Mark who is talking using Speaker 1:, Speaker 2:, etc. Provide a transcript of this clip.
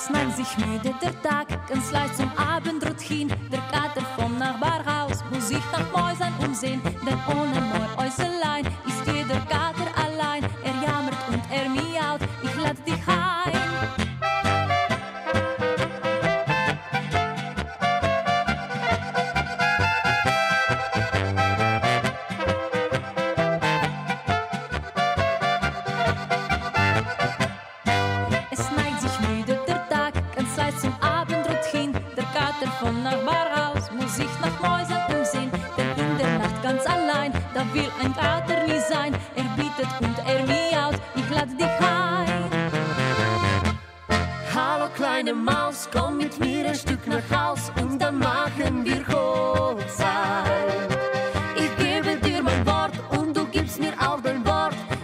Speaker 1: Es neigt sich müde der Tag, ganz leicht zum Abendroutine. Der Kater vom Nachbarhaus muss sich nach Mäusern umsehen, denn ohne Mäuselein ist jeder Kater allein. Er jammert und er miaut, ich lad dich heim. Es neigt sich müde der Tag, ganz leicht zum Abendroutine. Der Kater vom Nachbarhaus muss sich nach Mäusern umsehen, denn in der Nacht ganz allein, da will ein Kater nie sein. Er bietet und er miaut, ich lad dich heim.
Speaker 2: Hallo kleine Maus, komm mit mir ein Stück nach Haus und dann machen wir